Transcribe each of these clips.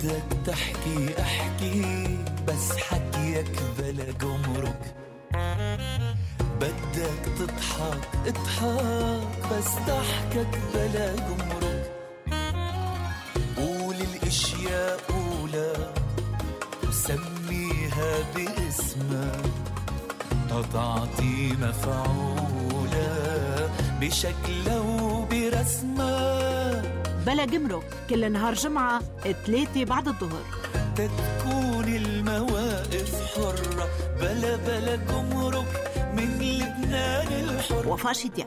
بدك تحكي احكي بس حكيك بلا جمرك، بدك تضحك اضحك بس ضحكك بلا جمرك، قول الاشياء قولها وسميها باسمها، تعطي مفعولة بشكلها وبرسمها. بلا جمرك كل نهار جمعة 3 بعد الظهر، تكون المواقف حرة بلا جمرك من لبنان الحر. وفاء شتياء.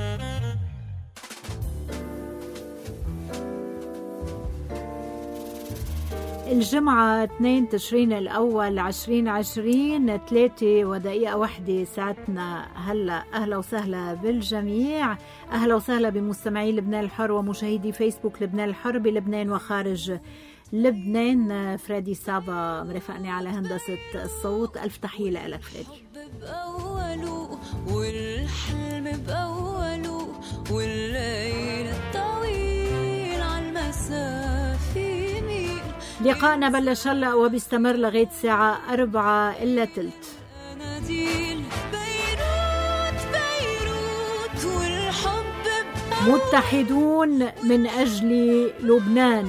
الجمعة 2 تشرين الأول 2020 3:01 ساعتنا هلأ. أهلا وسهلا بالجميع، أهلا وسهلا بمستمعي لبنان الحر ومشاهدي فيسبوك لبنان الحر بلبنان وخارج لبنان. فريدي سابا مرافقني على هندسة الصوت. ألف تحية لك فريدي. بأوله والحلم بأوله والليل الطويل عالمسافة ميل. لقاءنا بلش هلأ وبيستمر لغاية الساعة 4:03. متحدون من أجل لبنان.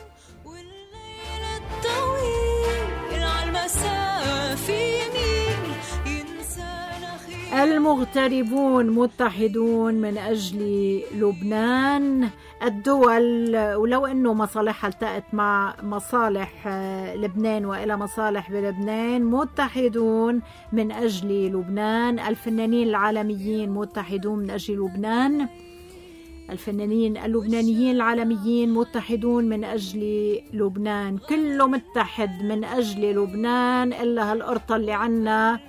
المغتربون متحدون من أجل لبنان. الدول ولو أنه مصالحها التقت مع مصالح لبنان وإلى مصالح بلبنان، متحدون من أجل لبنان. الفنانين العالميين متحدون من أجل لبنان. الفنانين اللبنانيين العالميين متحدون من أجل لبنان. كله متحد من أجل لبنان إلا هالقرطة اللي عنا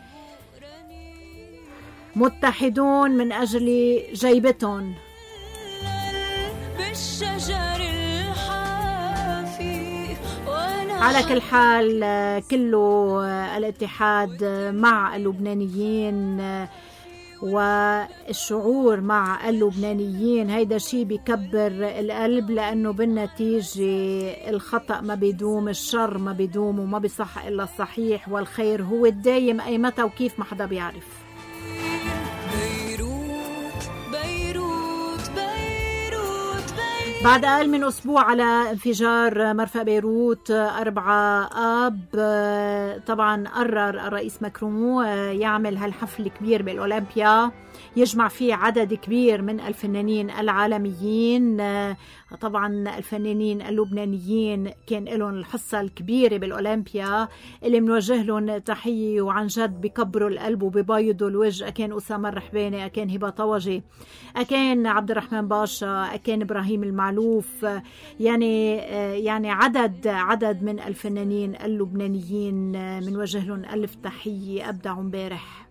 متحدون من أجل جيبتهم. على كل حال كله الاتحاد مع اللبنانيين والشعور مع اللبنانيين. هيدا شيء بيكبر القلب، لأنه بالنتيجة الخطأ ما بيدوم، الشر ما بيدوم، وما بيصح إلا الصحيح، والخير هو الدايم أي متى وكيف ما حدا بيعرف. بعد أقل من أسبوع على انفجار مرفأ بيروت 4 آب، طبعا قرر الرئيس ماكرون يعمل هالحفل الكبير بالأولمبيا يجمع فيه عدد كبير من الفنانين العالميين. طبعا الفنانين اللبنانيين كان لهم الحصة الكبيرة بالأولمبيا اللي منوجه لهم تحية، وعن جد بكبروا القلب وببيضوا الوجه. أكان أسامة الرحباني، أكان هبة طوجي، أكان عبد الرحمن باشا، أكان إبراهيم المعلوف، يعني عدد من الفنانين اللبنانيين منوجه لهم ألف تحية. أبدعوا امبارح.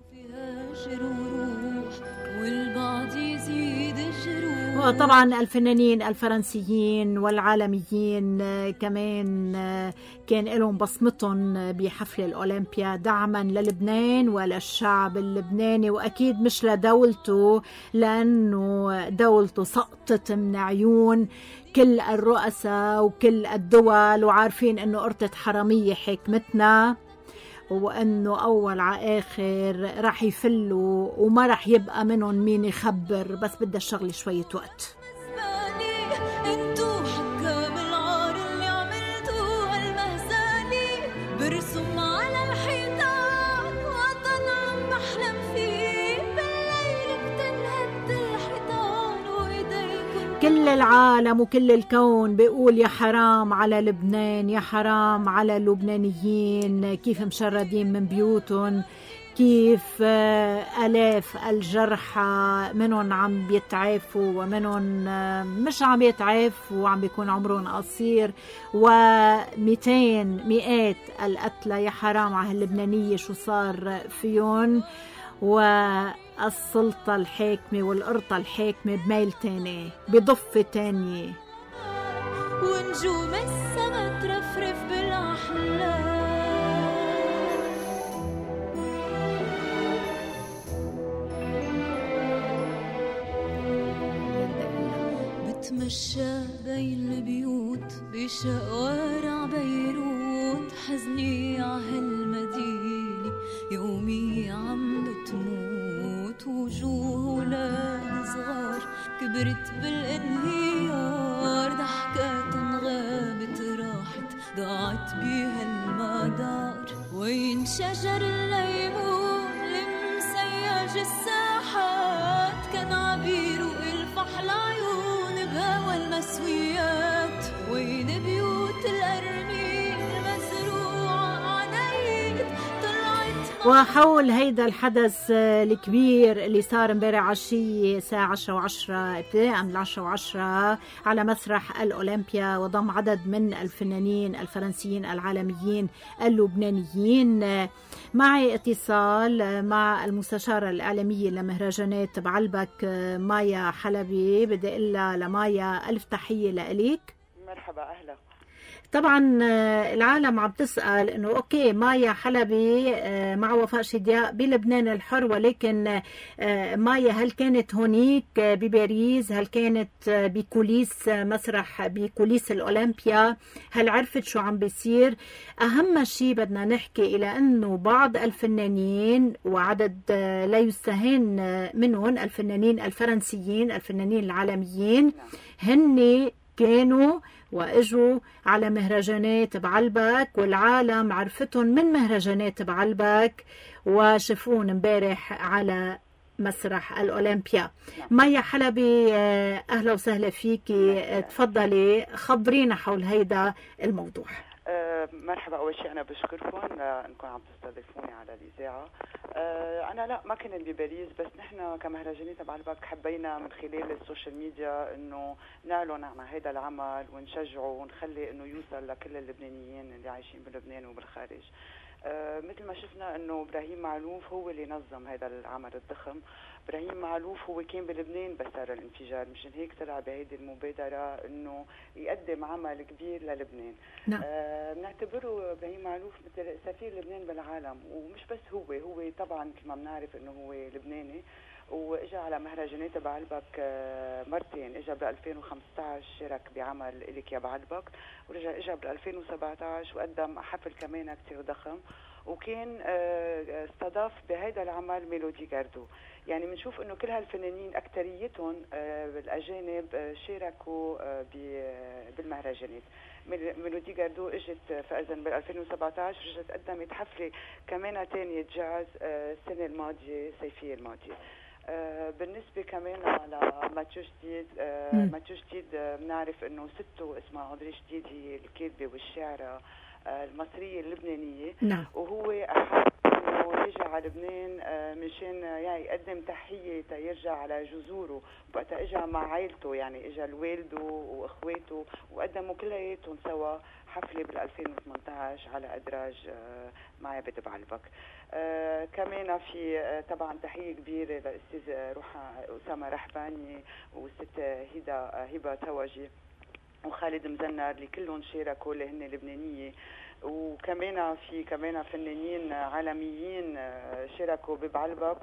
وطبعا الفنانين الفرنسيين والعالميين كمان كان لهم بصمتهم بحفل الأولمبيا دعما للبنان وللشعب اللبناني، وأكيد مش لدولته، لأنه دولته سقطت من عيون كل الرؤساء وكل الدول، وعارفين أنه قرطة حرامية حكمتنا، وأنه أول عآخر راح يفلوا وما راح يبقى منهم مين يخبر، بس بدها الشغل شوية وقت. برسم على الحيطان وطن عم بحلم فيه، بالليل بتنهد الحيطان وإيديكم. كل العالم وكل الكون بيقول يا حرام على لبنان، يا حرام على اللبنانيين، كيف مشردين من بيوتهم، كيف آلاف الجرحى منهم عم بيتعافوا ومنهم مش عم بيتعافوا وعم بيكون عمرهم قصير، مئات القتلى. يا حرام على اللبنانية شو صار فيهم. والسلطة الحاكمة والقرطة الحاكمة بميل تاني، بضفة تانية، ونجوم السما ترفرف بالأحلام. بتمشى بين البيوت بشوارع بيروت، حزني عهالمدينة يومي عم بتموت. وجوه ولاد صغار كبرت بالانهيار، ضحكاتن غابت راحت ضاعت بيها المدار. وين شجر الليمون المسيج الساحات، كان عبير وإلفح العيون بهوى المسويات. وين بيوت الأرميل مزروعة عنايد طلعت. وحول هيدا الحدث الكبير اللي صار امبارح عشية الساعة 10:10 ابتداء من 10:10 على مسرح الأولمبيا، وضم عدد من الفنانين الفرنسيين العالميين اللبنانيين. معي اتصال مع المستشارة الإعلامية لمهرجانات بعلبك مايا حلبي. بدي أقول لمايا ألف تحية لإليك. مرحبا، أهلا. طبعا العالم عم تسأل انه اوكي مايا حلبي مع وفاء شدياء بلبنان الحر، ولكن مايا هل كانت هونيك بباريس؟ هل كانت بكوليس مسرح بكوليس الأولمبيا؟ هل عرفت شو عم بيصير؟ اهم شيء بدنا نحكي الى انه بعض الفنانين وعدد لا يستهان منهم الفنانين الفرنسيين الفنانين العالميين هن كانوا واجوا على مهرجانات بعلبك، والعالم عرفتهم من مهرجانات بعلبك وشافون امبارح على مسرح الأولمبيا. مايا حلبي أهلا وسهلا فيكي، تفضلي خبرينا حول هيدا الموضوع. مرحبا. أول شيء أنا بشكركم أنكم عم تستضيفوني على الإذاعة. أنا لا ما كنت بباريس، بس نحن كمهرجانات بعلبك حبينا من خلال السوشيال ميديا إنه نعلن عن هذا العمل ونشجعه ونخلي إنه يوصل لكل اللبنانيين اللي عايشين بلبنان وبالخارج. مثل ما شفنا انه ابراهيم معلوف هو اللي نظم هذا العمل الضخم. ابراهيم معلوف هو كان بلبنان بس صار الانفجار، مشان هيك طلع بهيدي المبادره انه يقدم عمل كبير للبنان. نعم. بنعتبره ابراهيم معلوف مثل سفير لبنان بالعالم، ومش بس هو طبعا مثل ما بنعرف انه هو لبناني، واجا على مهرجانات بعلبك مرتين. اجا ب 2015 شارك بعمل إلك يا بعلبك، ورجع اجا ب 2017 وقدم حفل كمان كتير ضخم، وكان استضاف بهذا العمل ميلودي جاردو. يعني بنشوف انه كل هالفنانين اكثريتهم الاجانب شاركوا بالمهرجانات. ميلودي جاردو اجت فاذا بال 2017 رجعت قدمت حفله كمان ثانيه جاز السنه الماضيه صيفيه الماضيه. بالنسبة كمان على ماتيو جديد، ماتيو جديد بنعرف انه سته اسمها عودري جديد، هي الكاتبة والشاعرة المصرية اللبنانية. نعم. وهو أحب انه يجي على لبنان مشان يعني يقدم تحية يرجع على جذوره. وقتها اجى مع عائلته، يعني اجى الوالده واخواته وقدموا كلياتهم سوا حفلة بال 2018 على أدراج معبد بعلبك. كمان في طبعا تحية كبيرة للأستاذ أسامة رحباني والست هبة توجي وخالد مزنر اللي كلهم شاركوا اللي هن لبنانية. وكمان في كمان فنانين عالميين شاركوا ببعلبك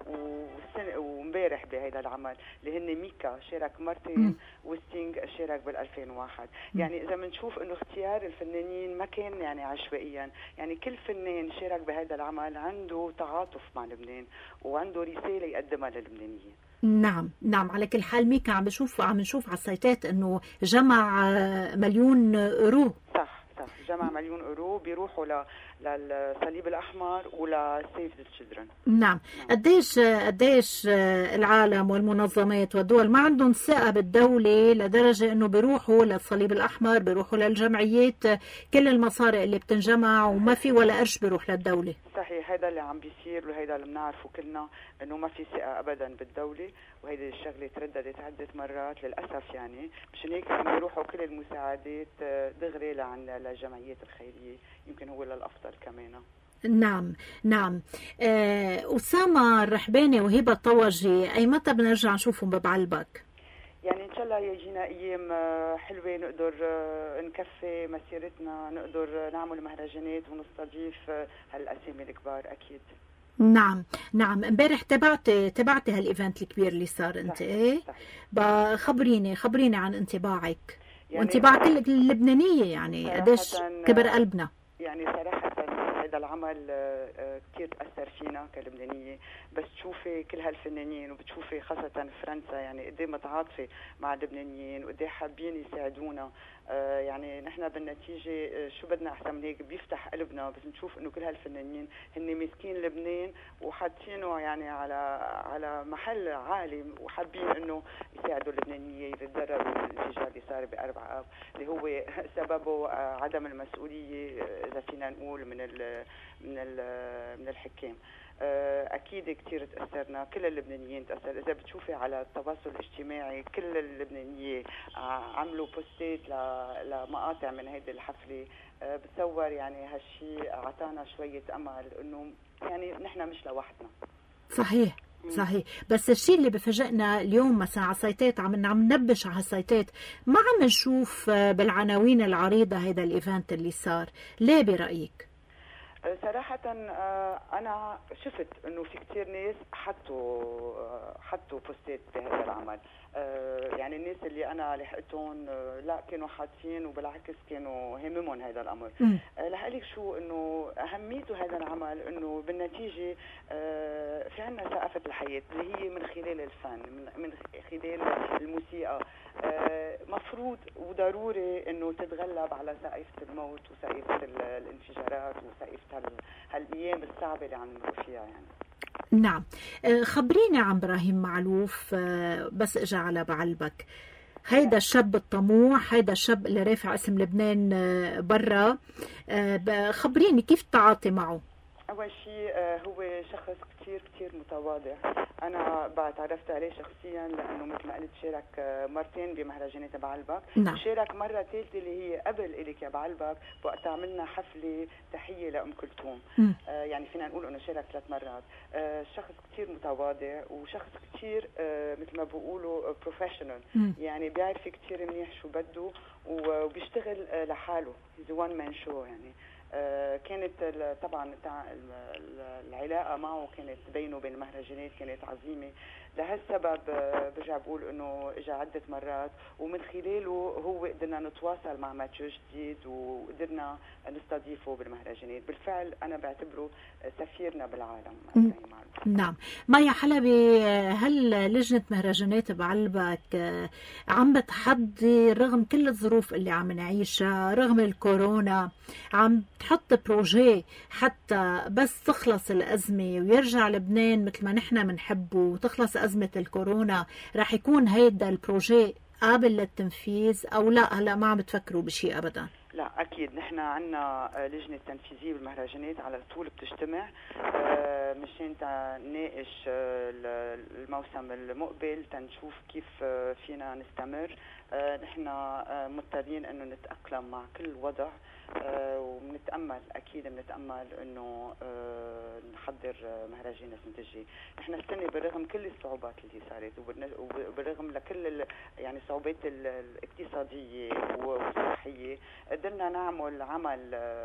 ومبارح بهذا العمل اللي هن ميكا شارك مرتين وستينج شارك بال 2001. يعني اذا بنشوف انه اختيار الفنانين ما كان يعني عشوائيا، يعني كل فنان شارك بهذا العمل عنده تعاطف مع لبنان وعنده رسالة يقدمها للبنانيين. نعم نعم. على كل حال ميكا عم نشوف على السايتات انه جمع مليون اورو. صح جمع مليون اورو بيروحوا للصليب الاحمر ولا سيف ذا تشيلدرن. نعم. قديش العالم والمنظمات والدول ما عندهم ثقة بالدولة لدرجة انه بيروحوا للصليب الاحمر، بيروحوا للجمعيات، كل المصاري اللي بتنجمع وما في ولا قرش بيروح للدولة. صحيح، هذا اللي عم بيصير وهذا اللي بنعرفه كلنا، انه ما في ثقة ابدا بالدولة، وهيدي الشغلة ترددت عدة مرات للاسف. يعني مشان هيك عم يروحوا كل المساعدات دغري للجمعيات الخيرية، يمكن هو للافضل كمان. نعم نعم. أسامة الرحباني وهبة طوجي أي متى بنرجع نشوفهم ببعلبك؟ يعني إن شاء الله يجينا أيام حلوة نقدر نكفي مسيرتنا، نقدر نعمل مهرجانات ونستضيف هالأسامي الكبار أكيد. نعم نعم. امبارح تبعتي هالايفنت الكبير اللي صار انت، ايه؟ خبريني عن انطباعك يعني وانطباع كل اللبنانيه، يعني قديش كبر قلبنا. يعني صراحه هذا العمل كثير تاثر فينا كلبنانيه، بس تشوفي كل هالفنانين وبتشوفي خاصه فرنسا يعني قد ايه متعاطفه مع اللبنانيين وقد ايه حابين يساعدونا. يعني نحن بالنتيجه شو بدنا احسن من هيك، بيفتح قلبنا بس نشوف انه كل هالفنانين هن ماسكين لبنان وحاطينه يعني على محل عالي وحابين انه يساعدوا اللبنانيه يتدربوا الانفجار اللي صار ب4 آب اللي هو سببه عدم المسؤوليه اذا فينا نقول من الحكام. اكيد كثير تاثرنا، كل اللبنانيين تاثر. اذا بتشوفي على التواصل الاجتماعي كل اللبنانيين عملوا بوستات لمقاطع من هيدي الحفله، بتصور يعني هالشيء اعطانا شويه امل انه يعني نحن مش لوحدنا. صحيح. بس الشيء اللي بفاجئنا اليوم مثلا على السايتات، عم ننبش على السايتات، ما عم نشوف بالعناوين العريضه هيدا الايفنت اللي صار. ليه برايك؟ صراحة أنا شفت إنه في كتير ناس حطوا بوستات بهذا العمل. يعني الناس اللي أنا لحقتهم لا كانوا حاطين وبالعكس كانوا هممهم هذا الأمر. لحقلك شو إنه أهميته هذا العمل، إنه بالنتيجة في عنا ثقافة الحياة اللي هي من خلال الفن، من خلال الموسيقى. مفروض وضروري إنه تتغلب على ثقافة الموت وثقافة الانفجارات وثقافة هالأيام الصعبة اللي عم نمر فيها يعني. نعم. خبريني عن إبراهيم معلوف، بس اجى على بعلبك. هيدا الشاب الطموح، هيدا الشاب اللي رافع اسم لبنان برا، خبريني كيف التعاطي معه؟ أول شيء هو شخص كتير متواضع. أنا تعرفت عليه شخصيا لأنه مثل ما قلت شارك مرتين بمهرجانات بعلبك. نعم. شارك مرة ثالثة اللي هي قبل إليك يا بعلبك، وقت عملنا حفلة تحية لأم كلثوم. يعني فينا نقول إنه شارك 3 مرات. شخص كتير متواضع وشخص كتير مثل ما بيقولوا بروفيشنال، يعني بيعرف كتير منيح شو بده وبيشتغل لحاله. he's one man show يعني. كانت طبعا العلاقة معه كانت بينه وبين المهرجانات كانت عظيمة. لهالسبب برجع بقول انه اجى عدة مرات، ومن خلاله هو قدرنا نتواصل مع ماتشو جديد وقدرنا نستضيفه بالمهرجانات. بالفعل انا بعتبره سفيرنا بالعالم. نعم. مايا حلبي، هل لجنة مهرجانات بعلبك عم بتحضي رغم كل الظروف اللي عم نعيشها، رغم الكورونا، عم تحط بروجي حتى بس تخلص الأزمة ويرجع لبنان مثل ما نحن بنحبه وتخلص أزمة الكورونا؟ رح يكون هيدا البروجي قابل للتنفيذ أو لا؟ هلا ما عم تفكروا بشيء أبدا؟ لا أكيد. نحن عنا لجنة تنفيذية بالمهرجانات على طول بتجتمع مشان نناقش الموسم المقبل، تنشوف كيف فينا نستمر. نحن مضطرين انه نتأقلم مع كل وضع، وبنتأمل اكيد بنتأمل انه نحضر مهرجان السنة الجاي. نحن السنة بالرغم كل الصعوبات اللي صارت وبالرغم لكل يعني الصعوبات الاقتصادية والصحية، قدرنا نعمل عمل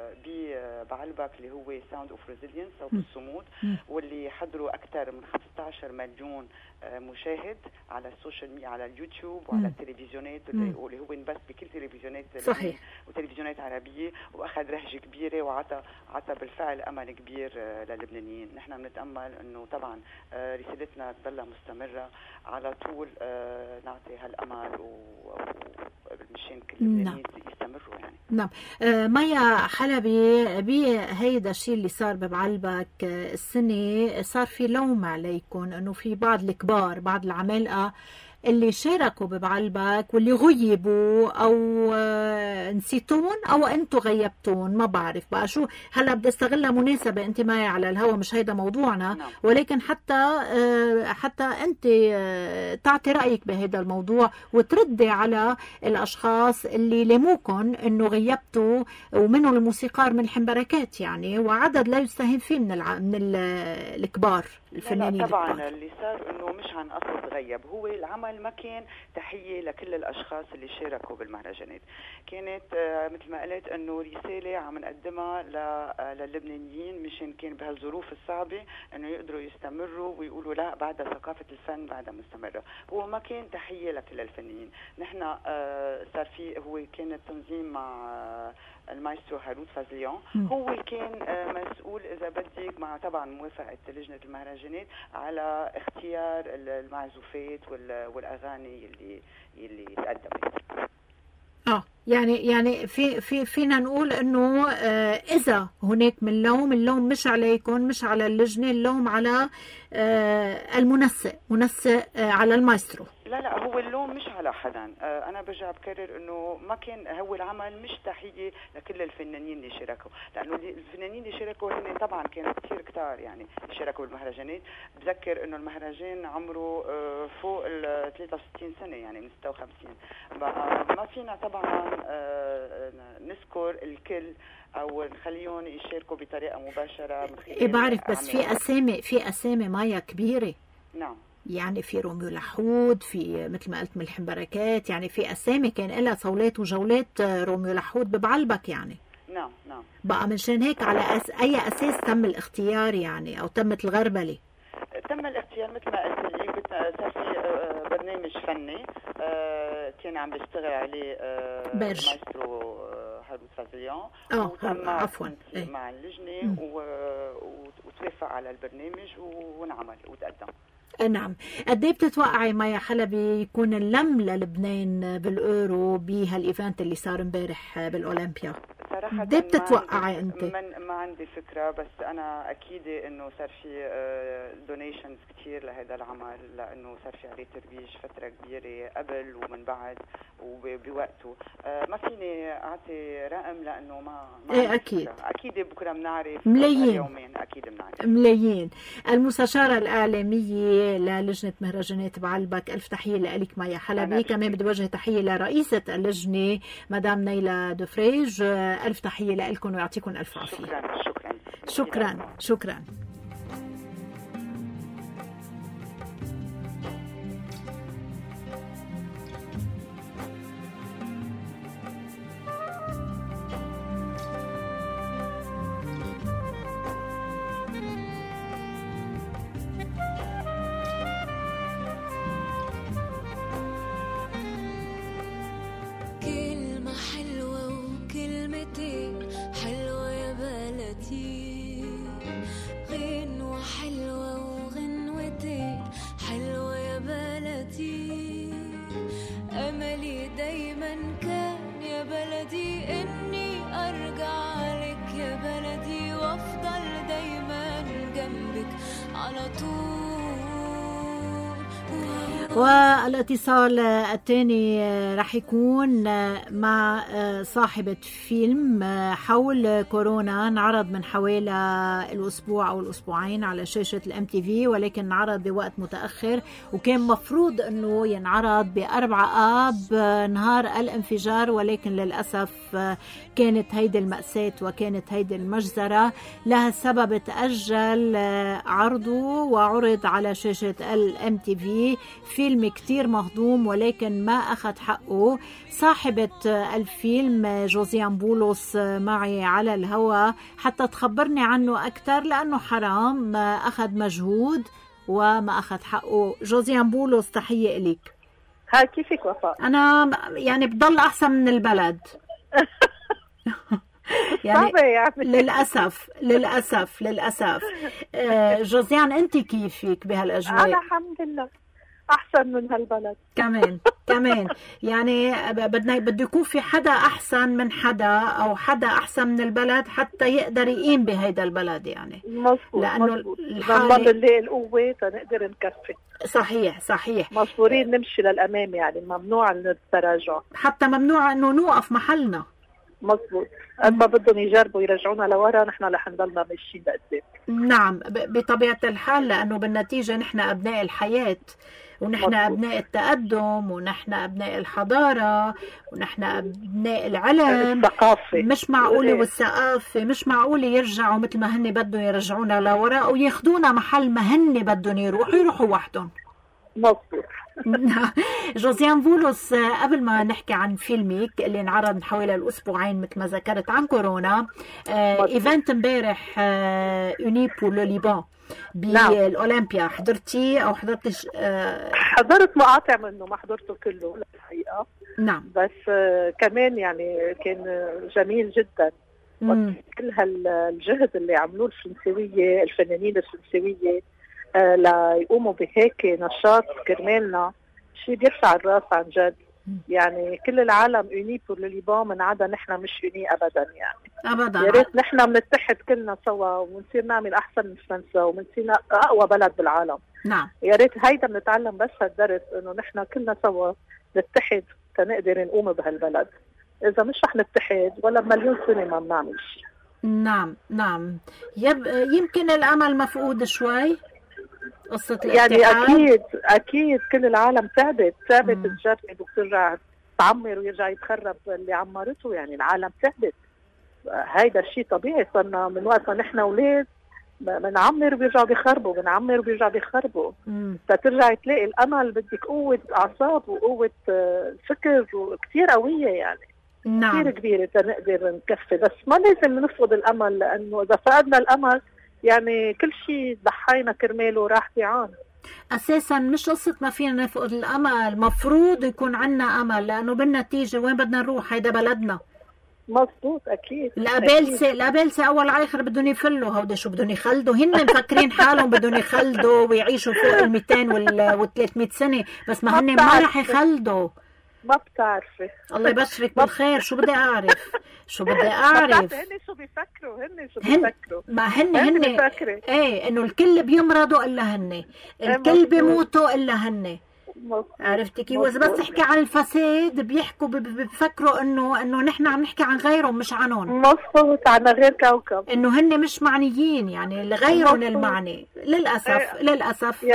بعلبك اللي هو ساوند اوف ريزيلينس، صوت الصمود، واللي حضروا اكثر من 15 مليون مشاهد على السوشيال ميديا، على اليوتيوب وعلى التلفزيونات واللي هو انبث بكل تلفزيونات صحيح وتلفزيونات عربيه، واخذ رهجه كبيره وعطى بالفعل امل كبير للبنانيين. نحن بنتامل انه طبعا رسالتنا تضل مستمره على طول، نعطي هالامل ومشان كل اللبنانيين يستمروا يعني. نعم. مايا حلبي، بهيدا الشيء اللي صار ببعلبك السنه صار في لوم عليكم انه في بعض الكبار، بعض العمالقه اللي شاركوا ببعلبك واللي غيبوا او نسيتون او انتوا غيبتون، ما بعرف بقى شو. هلا بدي استغلها مناسبه، انت معي على الهوا، مش هيدا موضوعنا، ولكن حتى انت تعطي رايك بهذا الموضوع وتردي على الاشخاص اللي لموكن انه غيبتوا، ومنهم الموسيقار من الحنبركات يعني، وعدد لا يستهين فيه من الكبار. الفنانين لا طبعا الكبار. اللي صار انه مش عن قصد غيب، هو العمل ما كان تحيه لكل الاشخاص اللي شاركوا بالمهرجانات، كانت مثل ما قلت انه رساله عم نقدمها للبنانيين مشان كان بهالظروف الصعبه انه يقدروا يستمروا ويقولوا لا بعد ثقافه الفن بعدها مستمره. هو ما كان تحيه لكل الفنانين، نحن صار في هو كان التنظيم مع المايسترو هاروت فازليون، هو كان مسؤول اذا بدك مع طبعا موافقه لجنه المهرجانات على اختيار المعزوفات والاغاني اللي تقدمت. يعني فينا نقول انه اذا هناك من لوم، اللوم مش عليكم، مش على اللجنه، اللوم على المنسق على المايسترو. لا هو اللوم مش على حدا، انا برجع بكرر انه ما كان هو العمل مش تحيه لكل الفنانين اللي شاركوا، لانه الفنانين اللي شاركوا هن طبعا كانوا كتار يعني شاركوا بالمهرجانات. بذكر انه المهرجان عمره فوق ال 63 سنه يعني من 56، ما فينا طبعا نذكر الكل او نخليهم يشاركوا بطريقه مباشره من خلال بعرف، بس في اسامي مايا كبيره. نعم، يعني في روميو لحود، في مثل ما قلت ملحم بركات، يعني في اسامي كان لها صولات وجولات. روميو لحود ببعلبك يعني. نعم بقى منشان هيك على اي اساس تم الاختيار يعني، او تمت الغربله؟ تم الاختيار مثل ما قلت لك، صار في برنامج فني كان عم بيشتغل عليه المايسترو هاروت فازليون، وتم عفوا مع اللجنه وتوافق على البرنامج ونعمل وتقدم. نعم. قد ايه بتتوقعي مايا حلبي يكون اللم للبنان بالاورو بهالايفنت اللي صار امبارح بالاولمبيا؟ صراحة قد ايه بتتوقعي انت؟ ما عندي فكرة، بس انا اكيد انه صار في دونيشنز كثير لهذا العمل، لانه صار في عليه ترويج فترة كبيرة قبل ومن بعد وبوقته. ما فيني اعطي رقم لانه ما اكيد فكرة. اكيد بكره بنعرف، ملايين يومين اكيد بنعرف ملايين. المستشارة الإعلامية للجنة مهرجانات بعلبك، ألف تحية لك مايا حلبي. كمان بدي وجه تحية لرئيسة اللجنة مدام نيلة دفريج. ألف تحية لكم ويعطيكم ألف عافية. شكرا. والاتصال الثاني رح يكون مع صاحبة فيلم حول كورونا انعرض من حوالي الأسبوع أو الأسبوعين على شاشة الMTV، ولكن انعرض بوقت متأخر، وكان مفروض أنه ينعرض ب4 آب نهار الانفجار، ولكن للأسف كانت هيدي المأساة وكانت هيدي المجزرة. لها السبب تأجل عرضه وعرض على شاشة الMTV. فيلم كتير مهضوم ولكن ما أخذ حقه. صاحبة الفيلم جوزيان بولوس معي على الهواء حتى تخبرني عنه أكتر، لأنه حرام ما أخذ مجهود وما أخذ حقه. جوزيان بولوس تحية إليك. هاي كيفك وفاء؟ أنا يعني بضل أحسن من البلد يعني للأسف. جوزيان أنت كيفك بهالأجواء؟ أنا الحمد لله أحسن من هالبلد كمان يعني بده يكون في حدا أحسن من حدا، أو حدا أحسن من البلد حتى يقدر يقيم بهيدا البلد يعني. مظبوط. لأنه الله نلاقي القوة تنقدر نكفي. صحيح. مصبورين نمشي للأمام، يعني ممنوع التراجع، حتى ممنوع إنه نوقف محلنا. مظبوط. قد ما بدهم يجربوا يرجعونا لورا نحن رح نضلنا ماشيين لقدام. نعم بطبيعة الحال، لأنه بالنتيجة نحن أبناء الحياة، ونحن مظبوط. أبناء التقدم، ونحن أبناء الحضارة، ونحن أبناء العلم. الثقافة مش معقولة، والثقافة مش معقولة يرجعوا مثل ما هن بدهم يرجعونا لورا، وياخدونا محل ما هن بدهم يروحوا وحدهم. مظبوط. جوزيان بولس، قبل ما نحكي عن فيلمك اللي انعرض من حوالي الأسبوعين مثل ما ذكرت عن كورونا، ايفنت امبارح اوني بور لو ليبان بالأولمبيا، حضرتي أو حضرتش؟ حضرت مقاطع منه، ما حضرته كله الحقيقة. نعم. بس كمان يعني كان جميل جدا. كل هالجهد اللي عملوه الفرنسوية، الفنانين الفرنسوية ليقوموا بهيك نشاط كرمالنا، شيء بيرفع الراس عن جد. يعني كل العالم يوني بور لو ليبان، من عدا نحن مش يوني ابدا. يعني ابدا، يا ريت نحن بنتحد كلنا سوا ونصير نعمل احسن من فرنسا ونصير اقوى بلد بالعالم. نعم. يا ريت هيدا بنتعلم بس هالدرس، انه نحن كلنا سوا نتحد تنقدر نقوم بهالبلد. اذا مش رح نتحد ولا بمليون سنه ما بنعمل شيء. نعم نعم. يمكن الامل مفقود شوي، قصة يعني أكيد كل العالم تعبت تجرب وترجع تعمر ويرجع يتخرب اللي عمرته. يعني العالم تعبت، هيدا الشيء طبيعي. صرنا من وقت ما نحن أولاد بنعمر وبيرجعوا بيخربوا، بنعمر وبيرجعوا بيخربوا. فترجع تلاقي الأمل بدك قوة أعصاب وقوة فكر وكتير قوية، يعني نعم. كتير كبيرة تنقدر نكفي. بس ما لازم نفقد الأمل، لأنه إذا فقدنا الأمل يعني كل شيء ضحينا كرماله راح بيعان. اساسا مش قصه ما فينا نفقد الامل، مفروض يكون عنا امل، لانه بالنتيجه وين بدنا نروح؟ هيدا بلدنا. مظبوط. اكيد الابلسه اول على الاخر بدهم يفلوا. هودي شو بدهم يخلدوا؟ هن مفكرين حالهم بدهم يخلدوا ويعيشوا فوق ال 200 وال 300 سنه، بس ما هن ما رح يخلدوا. ما بتعرفي. الله يبشرك بالخير. شو بدي اعرف؟ هن شو بيفكروا؟ ما هن ايه، انه الكل بيمرضوا الا هن، الكل بيموتوا الا هن. عرفتي كيف؟ واذا بس تحكي عن الفساد بيحكوا بفكروا انه نحن عم نحكي عن غيرهم مش عنهم. مظبوط، عن غير كوكب، انه هن مش معنيين، يعني لغيرهم المعني. للاسف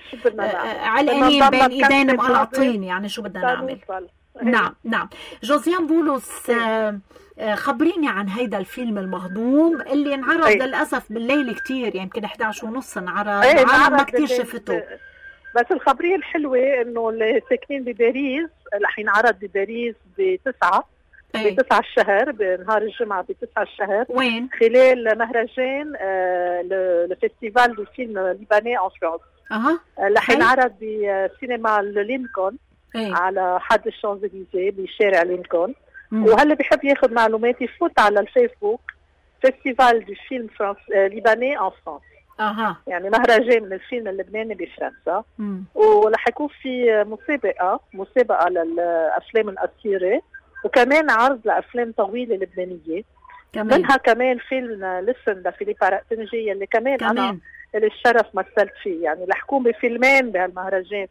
علقانين بين ايدين مقلعطين. يعني شو بدنا نعمل؟ نعم. جوزيان بولس، خبريني عن هيدا الفيلم المهضوم اللي انعرض للأسف بالليل كتير، يمكن 11:30 انعرض. العالم ما كتير شفته. بس الخبرية الحلوة انه اللي ساكنين بباريس رح ينعرض بباريس ب9 الشهر، بنهار الجمعة ب9 الشهر. وين؟ خلال مهرجان الفستيفال دو فيلم ليباني ان فرانس. رح ينعرض بسينما لينكولن على حد الشانزليزيه بشارع لينكولن. وهلا بيحب ياخذ معلومات يفوت على الفيسبوك فستيفال دو فيلم ليباني ان فرانس. يعني مهرجان من الفيلم اللبناني بفرنسا. ورح يكون في مسابقة للأفلام القصيرة، وكمان عرض لأفلام طويلة لبنانية. منها كمان فيلم لسن لفيليبا رقتنجي اللي كمان أنا اللي الشرف مثلت فيه. يعني رح يكون بفيلمين بهالمهرجان.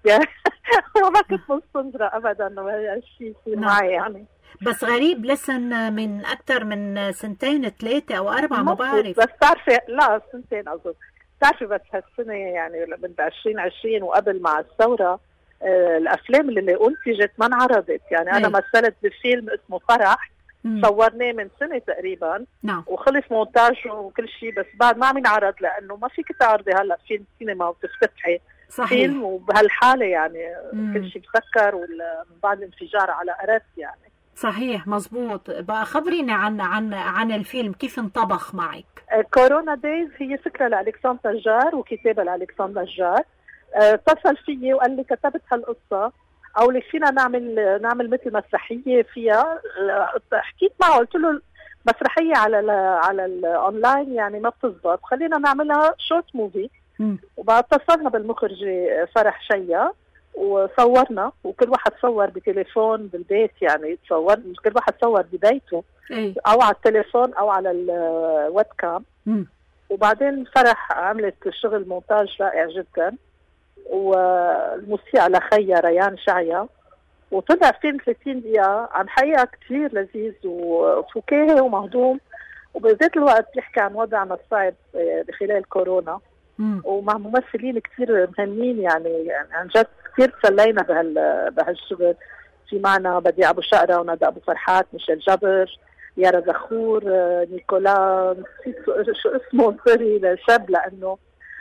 ما كنت مستنظرة أبدا إنه هالشيء يصير معي. يعني بس غريب، لسن من أكثر من 2 3 أو 4 ما بعرف. بس تعرفي، لا 2 أظن. تعرفي بس هالسنة يعني من 2020 وقبل مع الثورة الأفلام اللي أنتجت ما انعرضت. يعني أنا مثلت بفيلم اسمه فرح، صورناه من سنة تقريبا. وخلص مونتاجه وكل شيء، بس بعد ما عم ينعرض لأنه ما فيك تعرضي هلا فيلم سينما وتفتتحي فيلم وبهالحالة. يعني كل شيء بسكر من بعد الانفجار على أرس. يعني صحيح، مزبوط. بقى خبريني عن الفيلم، كيف انطبخ معك؟ كورونا دايز هي فكرة لألكسندر نجار وكتابة لألكسندر نجار. اتصل فيي وقال لي كتبت هالقصة أو لي فينا نعمل مثل مسرحية فيها. حكيت معه قلت له مسرحية على الأونلاين يعني ما بتزبط، خلينا نعملها شورت موفي. وبعد اتصلنا بالمخرجة فرح شيا وصورنا، وكل واحد صور بتليفون بالبيت. يعني كل واحد صور ببيته او على التليفون او على الويب كام. وبعدين فرح عملت شغل مونتاج رائع جدا، والموسيقى لخيا ريان شعيا، وطلع فيلم 30 دقيقة عن حقيقة كتير لذيذ وفكاهي ومهضوم، وبذات الوقت بيحكي عن وضعنا الصعب بخلال كورونا، ومع ممثلين كتير مهمين يعني عن جد كتير تسلينا بهالشغل. في معنا بديع أبو شقرة وندى أبو فرحات، ميشيل جبر، يارا زخور، نيكولا، شو اسمه سوري لشاب لأنه،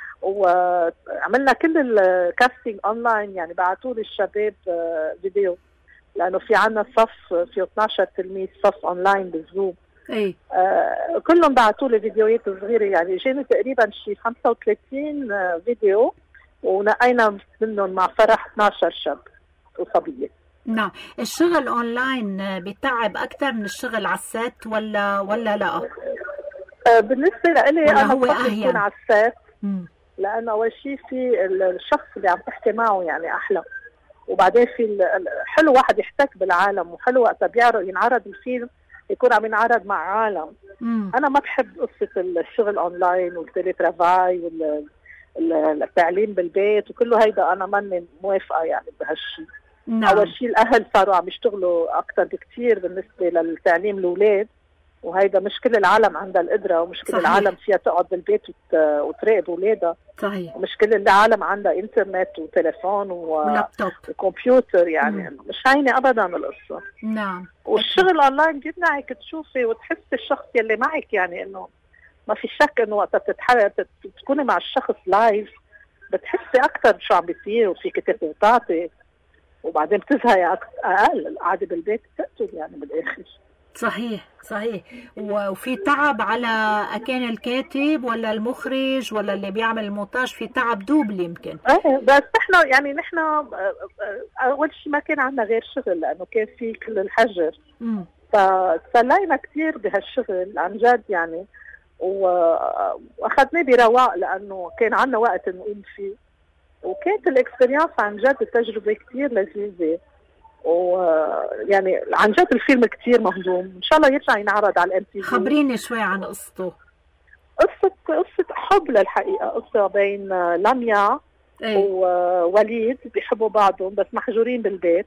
وعملنا كل الكاستينج اونلاين، يعني بعثوا لي الشباب فيديو لانه في عنا صف فيه 12 تلميذ صف اونلاين بالزوم. اي كلهم بعثوا لي فيديوهات صغيره، يعني جاني تقريبا شي 35 فيديو ونقينا منهم مع فرح 12 شاب وصبيه. نعم. الشغل اونلاين بيتعب اكثر من الشغل على السات ولا لا؟ بالنسبه لي انا بفضل يكون على السات، لأنه أول شيء في الشخص اللي عم تحكي معه يعني أحلى، وبعدين في حلو واحد يحتك بالعالم، وحلو وقتها ينعرض الفيلم يكون عم ينعرض مع عالم. أنا ما بحب قصة الشغل أونلاين والتيلي ترافاي والتعليم بالبيت وكله هيدا، أنا ماني موافقة يعني بهالشيء. أول شيء الأهل صاروا عم يشتغلوا أكثر بكتير بالنسبة للتعليم الأولاد، وهيدا مش كل العالم عندها القدرة، ومش كل العالم فيها تقعد بالبيت وتراقب أولادها. صحيح. ومش كل العالم عندها انترنت وتليفون ولابتوب وكمبيوتر، يعني مش هينة أبدا القصة. نعم. والشغل أونلاين بيمنعك تشوفي وتحسي الشخص يلي معك، يعني إنه ما في شك إنه وقت تكوني مع الشخص لايف بتحسي أكثر شو عم بيصير، وفيك تغطي، وبعدين بتزهقي أقل. القعدة بالبيت بتقتل يعني بالآخر. صحيح. وفي تعب على كان الكاتب ولا المخرج ولا اللي بيعمل المونتاج، في تعب دوبل يمكن. بس نحن اول شيء ما كان عندنا غير شغل، لانه كان في كل الحجر، فتسلينا كثير بهالشغل عن جد يعني، واخذناه برواق لانه كان عندنا وقت نقوم فيه، وكانت الاكسبيرينس عن جد التجربه كثير لذيذه، ويعني عن جد الفيلم كتير مهضوم. ان شاء الله يرجع ينعرض على الMTV. خبريني شوي عن قصته. قصة حب للحقيقة، قصة بين لميا ووليد بيحبوا بعضهم بس محجورين بالبيت،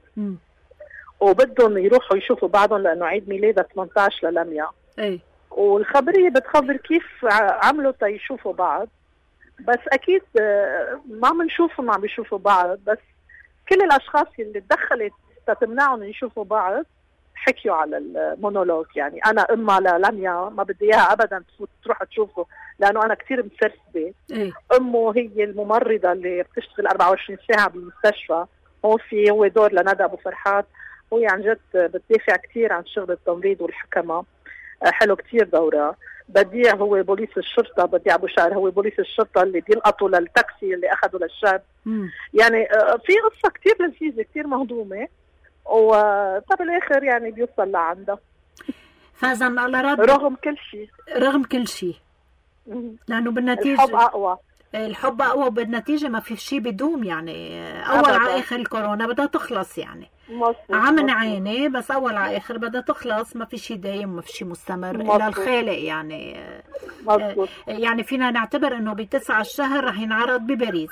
وبدهم يروحوا يشوفوا بعضهم لأنه عيد ميلادها 18 للميا. والخبرية بتخبر كيف عملوا تيشوفوا بعض، بس أكيد ما بنشوفهم عم بيشوفوا بعض، بس كل الأشخاص اللي تدخلت تمنعهم يشوفوا بعض حكيوا على المونولوج. يعني أنا أمها للميا ما بدي إياها أبدا تروح تشوفه، لأنه أنا كتير مسرسبة. أمه هي الممرضة اللي بتشتغل 24 ساعة بالمستشفى، هو دور لندى أبو فرحات، هو عن جد بتدافع كتير عن شغل التمريض والحكمة، حلو كتير دورها. بديع هو بوليس الشرطة، بديع أبو شقر هو بوليس الشرطة اللي بيلقطوا للتاكسي اللي أخذوا للشاب. يعني في قصة كتير لذيذة كتير مهضومة، وطب الآخر يعني بيوصل لعنده. فازا على رد رغم كل شيء لأنه بالنتيجة الحب أقوى وبالنتيجة ما في شيء بدوم، يعني أول على آخر الكورونا بدها تخلص، يعني عمن عيني بس أول على آخر بدها تخلص، ما في شيء دايم، ما في شيء مستمر إلى الخالق يعني. يعني فينا نعتبر إنه ب9 الشهر رح ينعرض بباريس.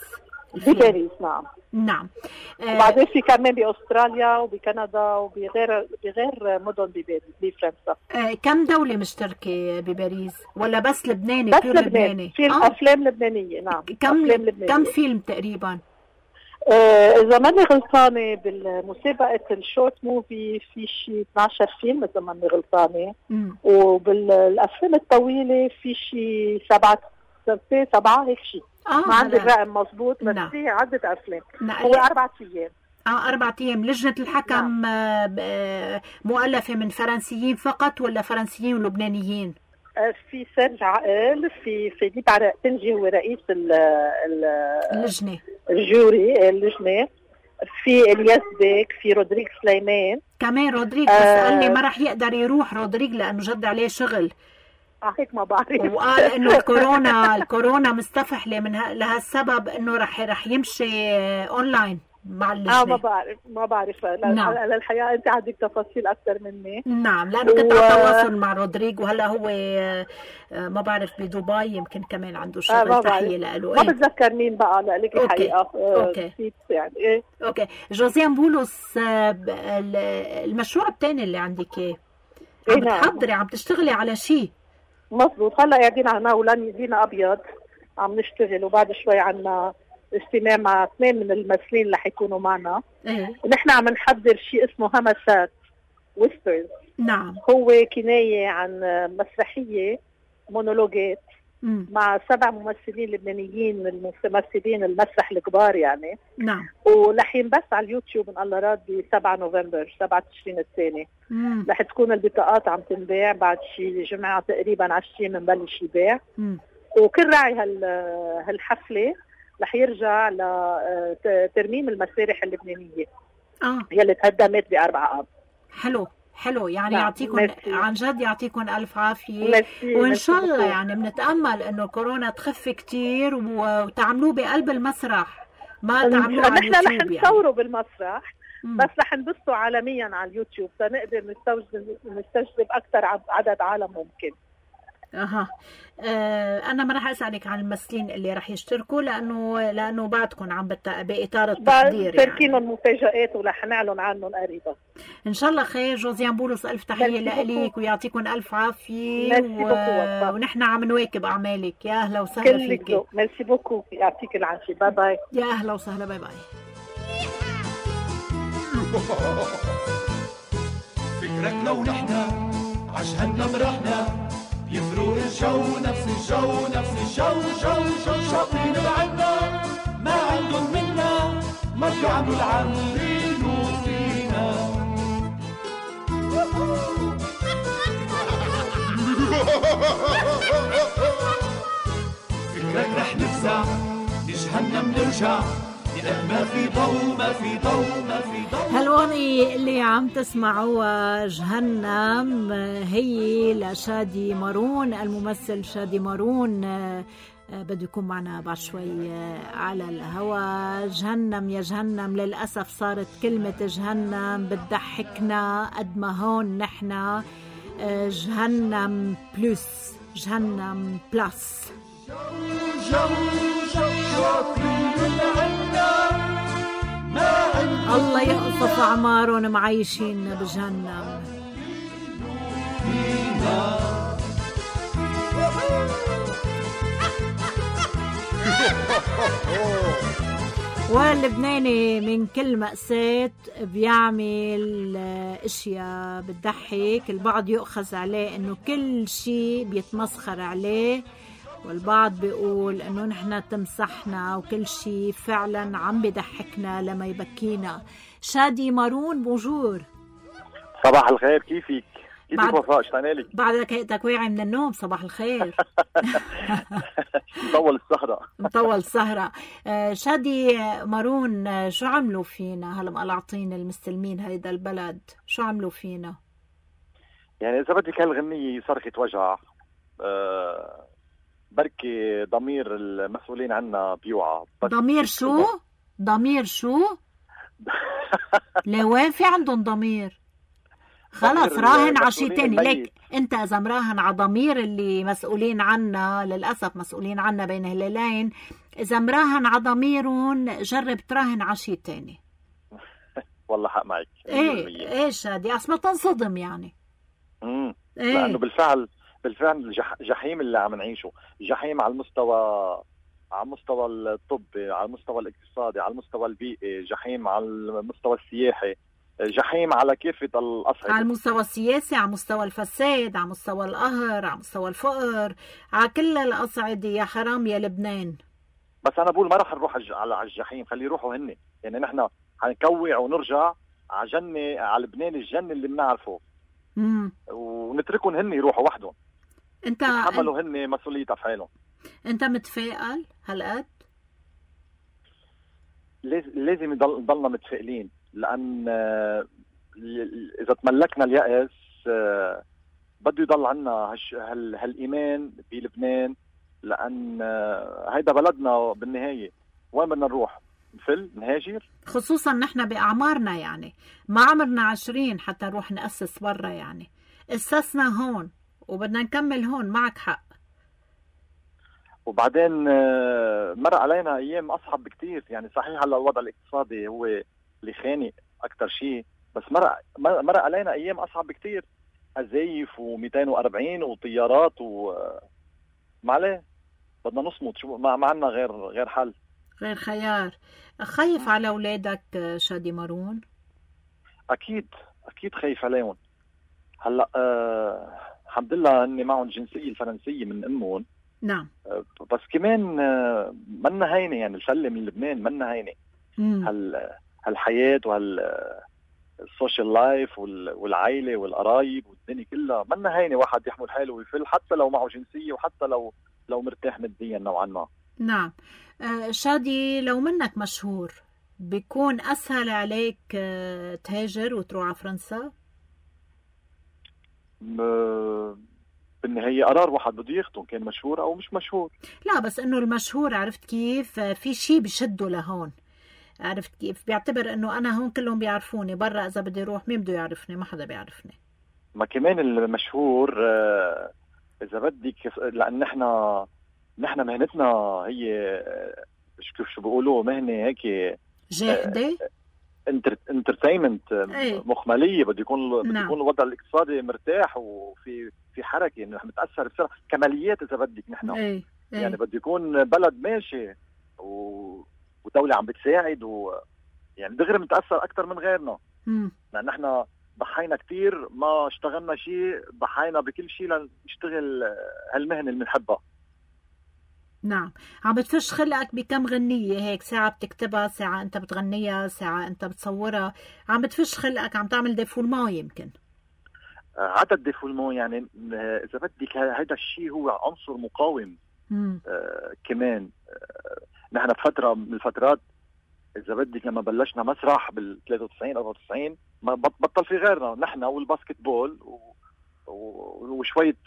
نعم. وبعدين في كمان بأستراليا وبكندا وبغير مدن بفرنسا. كم دولة مشتركة بباريس ولا بس لبناني؟ بس لبناني. في أفلام لبنانية. نعم. كم فيلم تقريبا؟ إذا ماني غلطانة بالمسابقة الشورت موفي في شي 12 فيلم إذا ماني غلطانة، وبالأفلام الطويلة في شي 7 هيك شي. ما عندي الرقم مظبوط، بس في عدة أفلام. هو 4 أيام. 4 أيام. لجنة الحكم مؤلفة من فرنسيين فقط ولا فرنسيين ولبنانيين؟ في سيرج عقل، في فيليب عراق تنجي هو رئيس اللجنة اللجنة، في الياس بيك، في رودريغ سليمان كمان. رودريغ بس قال لي ما رح يقدر يروح رودريغ لأنه جد عليه شغل. هيك ما بعرف. وقال انه الكورونا مستفحله من لهالسبب انه رح يمشي اونلاين مع اللجنة؟ ما بعرف نعم. الحقيقة أنت عندك تفاصيل أكثر مني. نعم، لأنه كنت على تواصل مع رودريغو، وهلا هو ما بعرف بدبي، يمكن كمان عنده شغل. تحية له. ما بتذكر مين بقى لك الحقيقة. أوكي. يعني إيه. أوكي. جوزيان بولس، المشروع الثاني اللي عندك إيه؟ عم بتحضري، عم تشتغلي على شيء؟ مظبوط. هلا قاعدين عنا ولان دينا أبيض عم نشتغل، وبعد شوي عنا اجتماع مع 2 من الممثلين اللي حيكونوا معنا. ونحن عم نحضر شيء اسمه همسات ويسبرز. نعم. هو كناية عن مسرحية مونولوجات مع 7 ممثلين لبنانيين، الممثلين المسرح الكبار يعني. نعم. ورح ينبث على اليوتيوب ان الله راد ب 7 نوفمبر 7 تشرين الثاني. رح تكون البطاقات عم تنباع بعد شي جمعة تقريبا 20 بنبلش يبيع. وكل راعي هالحفلة رح يرجع لترميم المسارح اللبنانية يلي تهدمت ب4 آب. حلو يعني. يعطيكم عن جد، يعطيكم ألف عافية. وإن شاء الله يعني بنتأمل إنه كورونا تخف كتير وتعملوه بقلب المسرح، ما تعملوه على اليوتيوب. نحن رح نصوره بالمسرح بس رح نبثه عالميا على اليوتيوب تنقدر نستجذب أكثر عدد عالم ممكن. أنا ما رح أسألك عن الممثلين اللي رح يشتركوا لأنه بعدكم عم بإطار التحضير تركينهم يعني مفاجآت ورح نعلن عنهم قريبا إن شاء الله. خير. جوزيان بولس، ألف تحية لك ويعطيكم ألف عافية. ونحن عم نواكب أعمالك. يا أهلا وسهلا فيك. ميرسي بوكو، يعطيك العافية. باي باي. يا أهلا وسهلا. باي باي. فكرك لو نحن عجهنم رحنا يفرق الجو، نفس الجو شاطرين بعنا، ما عندهم منا، ما بيعملوا العاملين فينا. فكرك رح نفزع لجهنم نرجع، لأن ما في ضو. هالأغنية اللي عم تسمعوها جهنم هي لشادي مارون. الممثل شادي مارون بده يكون معنا بعد شوي على الهوا. جهنم يا جهنم، للأسف صارت كلمة جهنم بتضحكنا قد ما هون نحنا جهنم بلس، جهنم بلس. الله يقصف أعمارهم معيشين بجهنم. واللبناني من كل مأساة بيعمل اشياء بتضحك. البعض يؤخذ عليه انه كل شيء بيتمسخر عليه، والبعض بيقول انه نحن تمسحنا وكل شيء فعلا عم بيضحكنا لما يبكينا. شادي مارون، بونجور. صباح الخير، كيفك وفاء؟ اشتقنا لك. بعدك هيك واعي من النوم. صباح الخير. مطول السهرة. شادي مارون، شو عملوا فينا هالمقلعطين المستلمين هيدا البلد؟ شو عملوا فينا؟ يعني اذا بدك هالغنية صرخة وجع، بركي ضمير المسؤولين عنا بيوعى. ضمير شو؟ لوين في عندهم ضمير؟ خلص راهن على شيء تاني. ليك انت اذا مراهن على ضمير اللي مسؤولين عنا، للاسف مسؤولين عنا بين هلالين، اذا مراهن على ضميرهم جرب تراهن على شيء تاني. والله حق معك. ايه شادي، ما تنصدم يعني. لانه بالفعل الجحيم اللي عم نعيشه، جحيم على المستوى الطبي، على المستوى الاقتصادي، على المستوى البيئي، جحيم على المستوى السياحي، جحيم على كافة الأصعدة، على المستوى السياسي، على مستوى الفساد، على مستوى القهر، على مستوى الفقر، على كل الأصعدة. يا حرام يا لبنان. بس أنا بقول ما رح نروح على الجحيم، خلي يروحوا هن. يعني نحن حنكوع ونرجع على جنة، على لبنان الجنة اللي بنعرفه، ونتركهم هن يروحوا وحدهم. انت يتحملوا هن مسؤولية أفعالهم. انت متفائل هالقد؟ لازم نضلنا متفائلين، لأن إذا تملكنا اليأس بده يضل عنا هالإيمان بلبنان، لأن هيدا بلدنا بالنهاية. وين بدنا نروح؟ نهاجر، خصوصا نحن بأعمارنا يعني ما عمرنا 20 حتى نروح نأسس برا، يعني أسسنا هون وبدنا نكمل هون. معك حق. وبعدين مر علينا أيام أصعب بكتير، يعني صحيح هلا الوضع الاقتصادي هو اللي خانق أكتر شيء، بس مر علينا أيام أصعب بكتير، أزايف و240 وطيارات معليه بدنا نصمت، شو ما عنا غير حل، غير خيار. خايف على أولادك شادي مارون؟ أكيد خايف عليهم. هلا الحمد لله هن معهم الجنسية الفرنسية من أمهم. نعم. بس كمان منا هينة، يعني الفلة من لبنان منا هينة. هالحياة السوشيال لايف والعائلة والقرايب والدنيا كلها منا هينة، واحد يحمل حاله ويفل حتى لو معه جنسية وحتى لو مرتاح ماديا نوعا ما. نعم. شادي، لو منك مشهور بيكون أسهل عليك تهاجر وتروح على فرنسا؟ بالنهاية قرار واحد بده ياخده، كان مشهور أو مش مشهور. لا بس إنه المشهور عرفت كيف في شيء بشده لهون، عرفت كيف بيعتبر إنه أنا هون كلهم بيعرفوني، برا إذا بدي أروح مين بده يعرفني؟ ما حدا بيعرفني. ما كمان المشهور إذا بدك، لأن نحن مهنتنا هي شو بيقولوا مهنة هيك جاهدة، انترتينمنت، مخملية. بده يكون الوضع الاقتصادي مرتاح وفي حركة، انه رح نتأثر بسرعة، كماليات إذا بدك نحن. يعني بده يكون بلد ماشي ودولة عم بتساعد، يعني دغري متأثر أكتر من غيرنا. لأن نحن ضحينا كتير، ما اشتغلنا شيء، ضحينا بكل شيء لنشتغل هالمهنة اللي بنحبها. نعم. عم بتفش خلقك بكم غنية هيك، ساعة بتكتبها، ساعة انت بتغنيها، ساعة انت بتصورها، عم بتفش خلقك، عم تعمل ديفولمون يمكن. عدد ديفولمون، يعني اذا بدك هذا الشيء هو عنصر مقاوم. كمان نحن بفترة من الفترات اذا بدك لما بلشنا مسرح بال 93 94 ما بطل في غيرنا، نحن والباسكت بول وشوية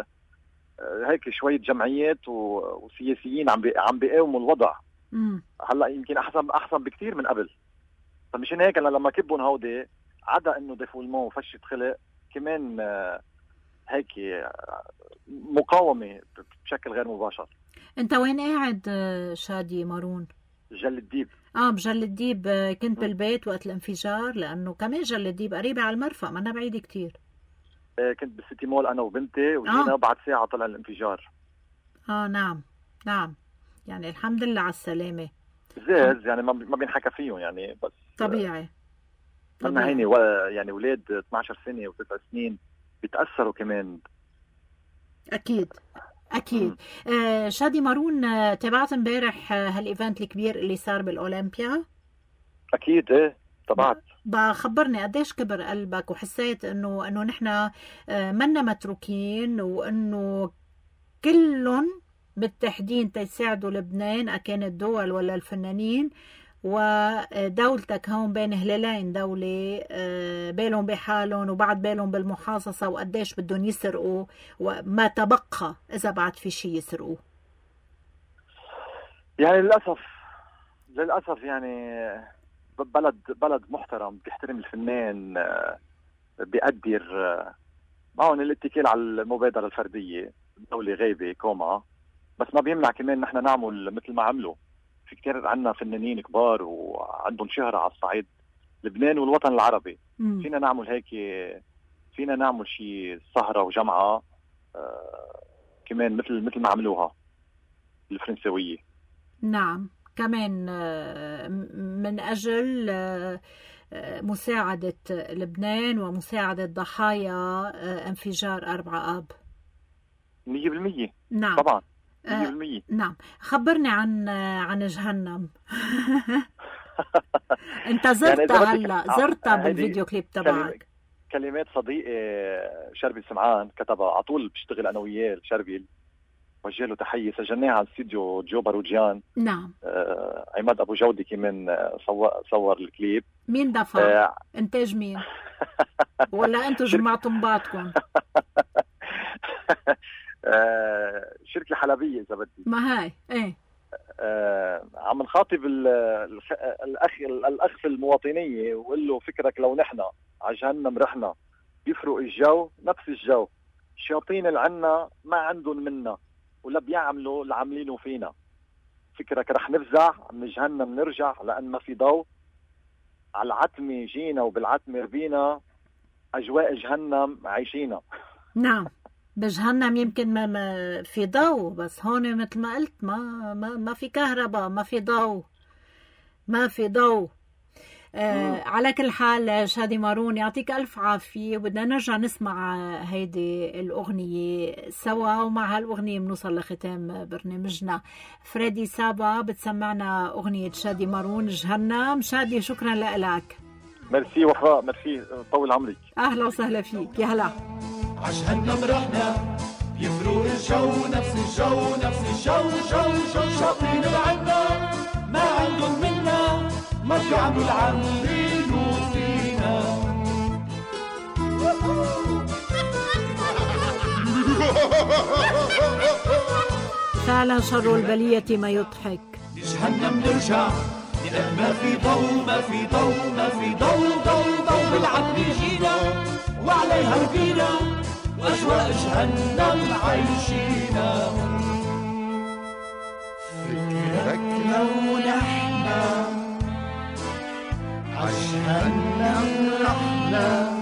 هيك شوية جمعيات وسياسيين عم بيقاوموا الوضع. هلا يمكن احسن بكتير من قبل. فمشان هيك انا لما كبهم هودي عدا انه ديفولمون وفشة خلق، كمان هيك مقاومة بشكل غير مباشر. انت وين قاعد شادي مارون؟ جل الديب. بجل الديب. كنت بالبيت وقت الانفجار؟ لانه كمان جل الديب قريبة على المرفأ، ما أنا بعيدة كتير. كنت بالسيتي مول انا وبنتي، وجينا بعد ساعة طلع الانفجار. نعم. يعني الحمد لله على السلامة. زاز يعني ما بينحكى فيهم، يعني بس طبيعي. أنا هيني يعني أولاد 12 سنة و9 سنين بيتأثروا كمان. أكيد. شادي مارون، تابعت امبارح هالإيفنت الكبير اللي صار بالأولمبيا؟ أكيد تبعت. بخبرني قديش كبر قلبك وحسيت إنه نحن منا متروكين، وإنه كلهم متحدين تيساعدوا لبنان، أكان الدول ولا الفنانين، ودولتك هون بين هلالين، دولة بالهم بحالهم وبعد بالهم بالمحاصصة، وقديش بدهم يسرقوا وما تبقى إذا بعد في شيء يسرقوه. يعني للأسف يعني بلد محترم بيحترم الفنان، بيقدر معهم الاتكال على المبادرة الفردية. دولة غايبة كوما، بس ما بيمنع كمان نحن نعمل مثل ما عملوا. في كتير عنا فنانين كبار وعندهم شهرة على الصعيد لبنان والوطن العربي. فينا نعمل هيك، فينا نعمل شيء سهرة وجمعة كمان مثل ما عملوها الفرنسوية. نعم. كمان من أجل مساعدة لبنان ومساعدة ضحايا انفجار 4 آب. 100%. نعم طبعا 100%. نعم. خبرني عن جهنم. انت زرتها يعني هلا زرتها بالفيديو كليب تبعك. كلمات صديقي شربي سمعان كتبها على طول، بشتغل انا وياه شربي، وجه له تحيه. سجلناها على استديو جو باروجيان. نعم. عماد ابو جودي كمان صور الكليب. مين دفع؟ انتاج مين؟ ولا انتم جمعتم بعضكم؟ شركة حلبية إذا بدي. ما هاي ايه عم نخاطب الاخ في المواطنيه وقول له فكرك لو نحن على جهنم رحنا بيفرق الجو نفس الجو. الشياطين اللي عنا ما عندهم منا ولا بيعملوا اللي عاملينه فينا. فكرك رح نفزع من جهنم نرجع لان ما في ضوء. على العتمه جينا وبالعتمه ربينا، اجواء جهنم عايشينا. نعم بجهنم يمكن ما في ضوء، بس هون مثل ما قلت ما في كهرباء، ما في ضوء. على كل حال شادي مارون يعطيك ألف عافية، وبدنا نرجع نسمع هيدي الأغنية سوا، ومع هالأغنية بنوصل لختام برنامجنا. فريدي سابا بتسمعنا أغنية شادي مارون جهنم. شادي شكرا لك. ميرسي وفاء، ميرسي، طول عمرك. أهلا وسهلا فيك، يا هلا. عجهنم رحنا يفرق الجو نفس الجو شاطرين العنا ما عندهم منا ما بيعملوا العاملين فينا. فعلا شر البلية ما يضحك. جهنم نرجع لأن ما في ضوء بالعدل جينا وعليها ربينا وأجواء جهنم عايشينا. فكرك لو نحنا عجهنم رحنا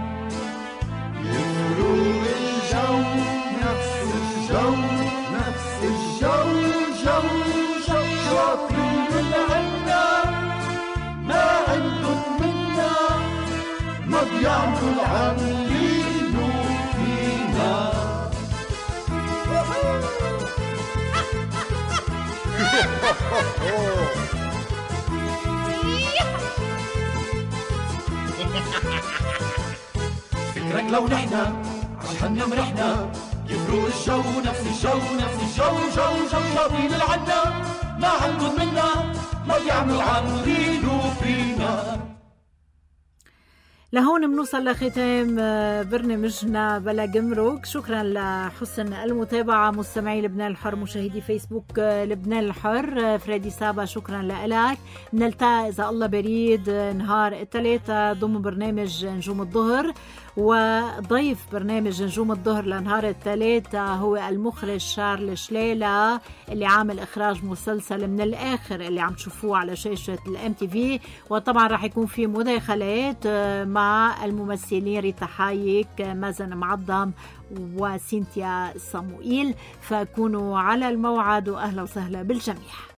يفرق الجو نفس الجو شاطرين العنا ما عندهم منا ما بيعملوا العاملين فينا. فكرك لو نحنا عجهنم رحنا يفرق الجو نفس الجو شاطرين العنا ما عندهم منا ما بيعملوا العاملين فينا. لهون بنوصل لختام برنامجنا بلا جمرك. شكرا لحسن المتابعة مستمعي لبنان الحر، مشاهدي فيسبوك لبنان الحر. فريدي سابا شكرا لك. نلتقي إذا الله بريد نهار الثلاثاء ضمن برنامج نجوم الظهر، وضيف برنامج نجوم الظهر لنهار الثلاثاء هو المخرج شارل شليلة اللي عامل إخراج مسلسل من الآخر اللي عم تشوفوه على شاشة الMTV. وطبعا راح يكون في مداخلات مع الممثلين ريتا حايك، مازن معظم وسينتيا صموئيل، فكونوا على الموعد وأهلا وسهلا بالجميع.